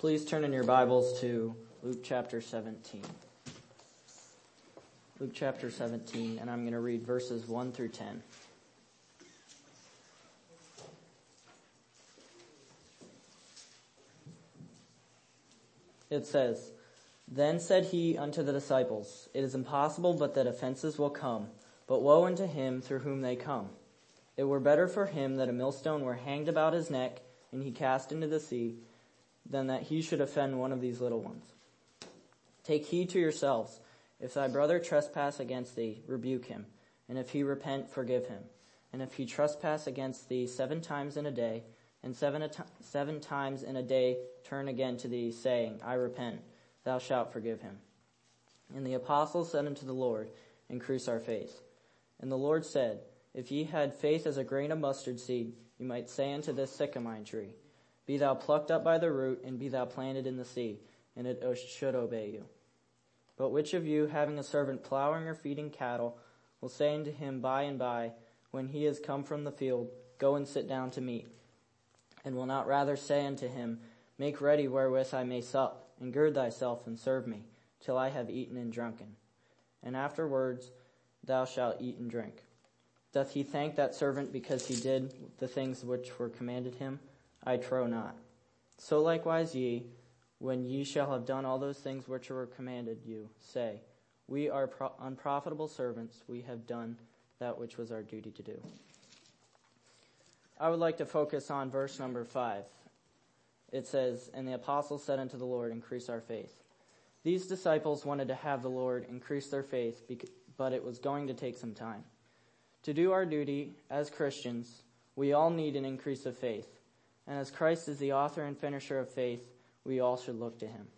Please turn in your Bibles to Luke chapter 17. Luke chapter 17, and I'm going to read verses 1 through 10. It says, "Then said he unto the disciples, It is impossible but that offenses will come, but woe unto him through whom they come. It were better for him that a millstone were hanged about his neck, and he cast into the sea, than that he should offend one of these little ones. Take heed to yourselves. If thy brother trespass against thee, rebuke him. And if he repent, forgive him. And if he trespass against thee 7 times in a day, and 7 times in a day turn again to thee, saying, I repent, thou shalt forgive him. And the apostles said unto the Lord, Increase our faith. And the Lord said, If ye had faith as a grain of mustard seed, ye might say unto this sycamore tree, Be thou plucked up by the root, and be thou planted in the sea, and it should obey you. But which of you, having a servant plowing or feeding cattle, will say unto him by and by, when he is come from the field, Go and sit down to meat? And will not rather say unto him, Make ready wherewith I may sup, and gird thyself and serve me, till I have eaten and drunken. And afterwards thou shalt eat and drink. Doth he thank that servant because he did the things which were commanded him? I trow not. So likewise ye, when ye shall have done all those things which were commanded you, say, We are unprofitable servants, we have done that which was our duty to do." I would like to focus on verse number 5. It says, "And the apostles said unto the Lord, Increase our faith." These disciples wanted to have the Lord increase their faith, but it was going to take some time. To do our duty as Christians, we all need an increase of faith. And as Christ is the author and finisher of faith, we all should look to him.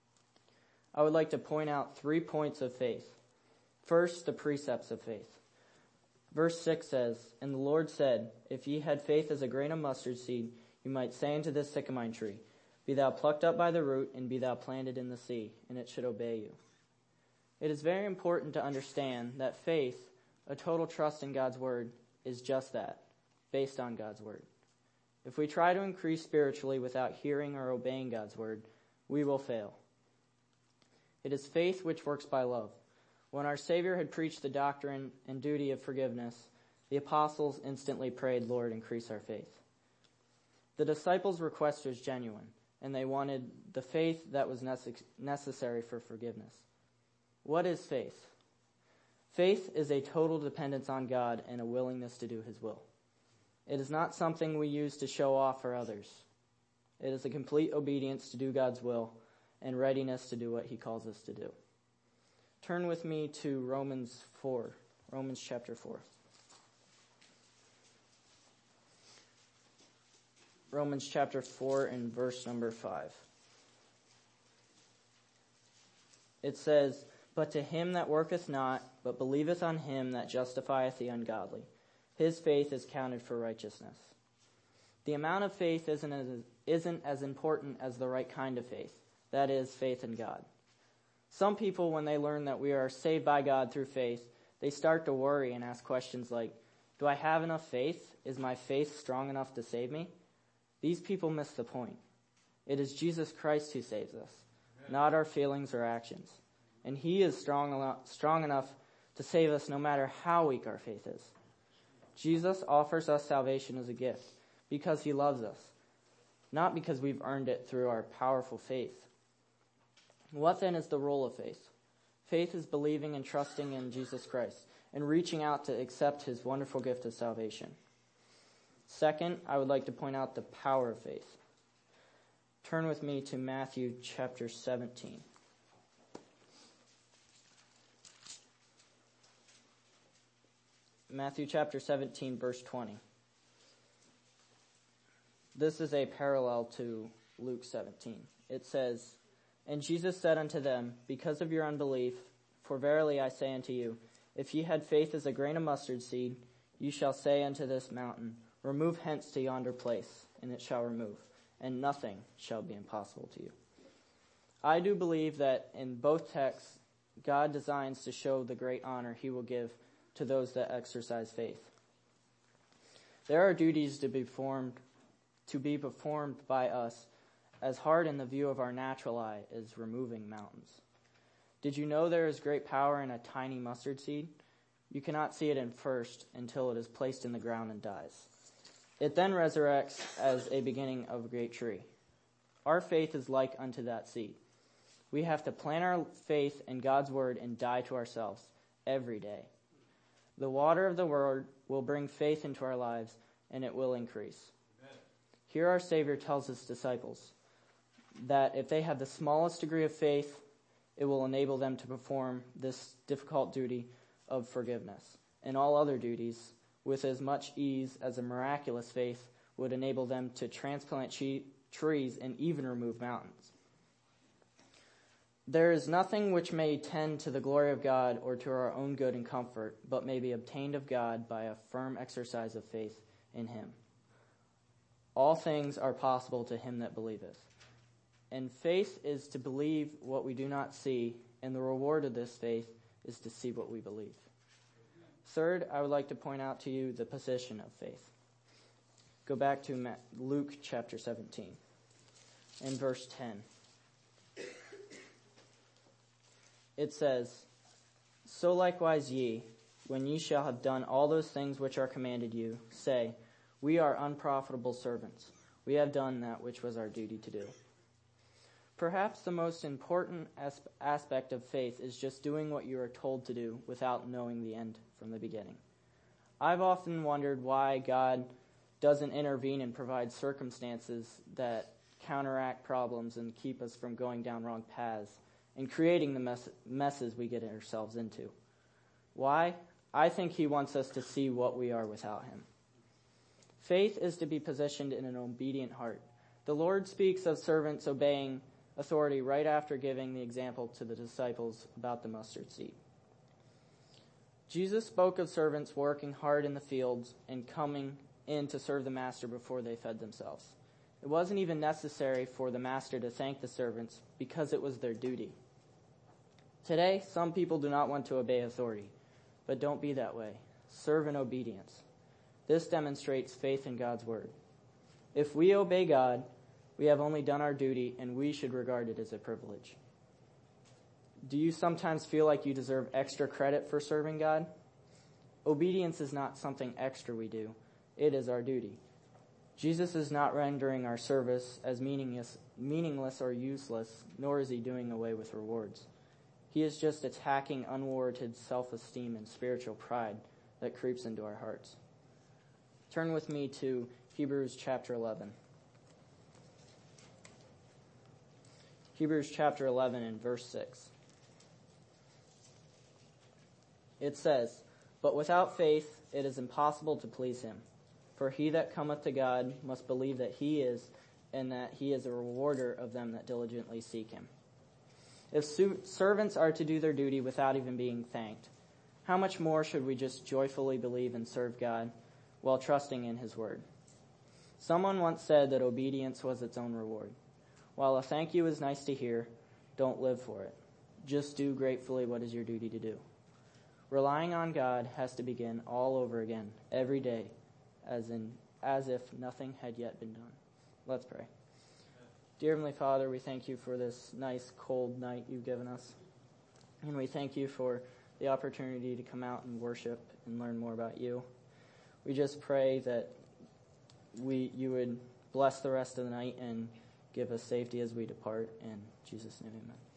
I would like to point out 3 points of faith. First, the precepts of faith. Verse 6 says, "And the Lord said, If ye had faith as a grain of mustard seed, you might say unto this sycamore tree, Be thou plucked up by the root, and be thou planted in the sea, and it should obey you." It is very important to understand that faith, a total trust in God's word, is just that, based on God's word. If we try to increase spiritually without hearing or obeying God's word, we will fail. It is faith which works by love. When our Savior had preached the doctrine and duty of forgiveness, the apostles instantly prayed, Lord, increase our faith. The disciples' request was genuine, and they wanted the faith that was necessary for forgiveness. What is faith? Faith is a total dependence on God and a willingness to do his will. It is not something we use to show off for others. It is a complete obedience to do God's will and readiness to do what he calls us to do. Turn with me to Romans chapter 4. Romans chapter 4 and verse number 5. It says, "But to him that worketh not, but believeth on him that justifieth the ungodly, his faith is counted for righteousness." The amount of faith isn't as important as the right kind of faith, that is, faith in God. Some people, when they learn that we are saved by God through faith, they start to worry and ask questions like, do I have enough faith? Is my faith strong enough to save me? These people miss the point. It is Jesus Christ who saves us, not our feelings or actions. And he is strong enough to save us no matter how weak our faith is. Jesus offers us salvation as a gift because he loves us, not because we've earned it through our powerful faith. What then is the role of faith? Faith is believing and trusting in Jesus Christ and reaching out to accept his wonderful gift of salvation. Second, I would like to point out the power of faith. Turn with me to Matthew chapter 17. Matthew chapter 17, verse 20. This is a parallel to Luke 17. It says, "And Jesus said unto them, Because of your unbelief, for verily I say unto you, if ye had faith as a grain of mustard seed, you shall say unto this mountain, Remove hence to yonder place, and it shall remove, and nothing shall be impossible to you." I do believe that in both texts, God designs to show the great honor he will give to those that exercise faith. There are duties to be performed by us as hard in the view of our natural eye as removing mountains. Did you know there is great power in a tiny mustard seed? You cannot see it at first until it is placed in the ground and dies. It then resurrects as a beginning of a great tree. Our faith is like unto that seed. We have to plant our faith in God's word and die to ourselves every day. The water of the word will bring faith into our lives, and it will increase. Amen. Here our Savior tells his disciples that if they have the smallest degree of faith, it will enable them to perform this difficult duty of forgiveness and all other duties with as much ease as a miraculous faith would enable them to transplant trees and even remove mountains. There is nothing which may tend to the glory of God or to our own good and comfort, but may be obtained of God by a firm exercise of faith in him. All things are possible to him that believeth. And faith is to believe what we do not see, and the reward of this faith is to see what we believe. Third, I would like to point out to you the position of faith. Go back to Luke chapter 17 and verse 10. It says, So likewise ye, when ye shall have done all those things which are commanded you, say, We are unprofitable servants. We have done that which was our duty to do. Perhaps the most important aspect of faith is just doing what you are told to do without knowing the end from the beginning. I've often wondered why God doesn't intervene and provide circumstances that counteract problems and keep us from going down wrong paths and creating the messes we get ourselves into. Why? I think he wants us to see what we are without him. Faith is to be positioned in an obedient heart. The Lord speaks of servants obeying authority right after giving the example to the disciples about the mustard seed. Jesus spoke of servants working hard in the fields and coming in to serve the master before they fed themselves. It wasn't even necessary for the master to thank the servants because it was their duty. Today, some people do not want to obey authority, but don't be that way. Serve in obedience. This demonstrates faith in God's word. If we obey God, we have only done our duty, and we should regard it as a privilege. Do you sometimes feel like you deserve extra credit for serving God? Obedience is not something extra we do. It is our duty. Jesus is not rendering our service as meaningless or useless, nor is he doing away with rewards. He is just attacking unwarranted self-esteem and spiritual pride that creeps into our hearts. Turn with me to Hebrews chapter 11. Hebrews chapter 11 and verse 6. It says, But without faith it is impossible to please him. For he that cometh to God must believe that he is, and that he is a rewarder of them that diligently seek him. If servants are to do their duty without even being thanked, how much more should we just joyfully believe and serve God while trusting in his word? Someone once said that obedience was its own reward. While a thank you is nice to hear, don't live for it. Just do gratefully what is your duty to do. Relying on God has to begin all over again, every day, as if nothing had yet been done. Let's pray. Dear Heavenly Father, we thank you for this nice cold night you've given us. And we thank you for the opportunity to come out and worship and learn more about you. We just pray that you would bless the rest of the night and give us safety as we depart. In Jesus' name, amen.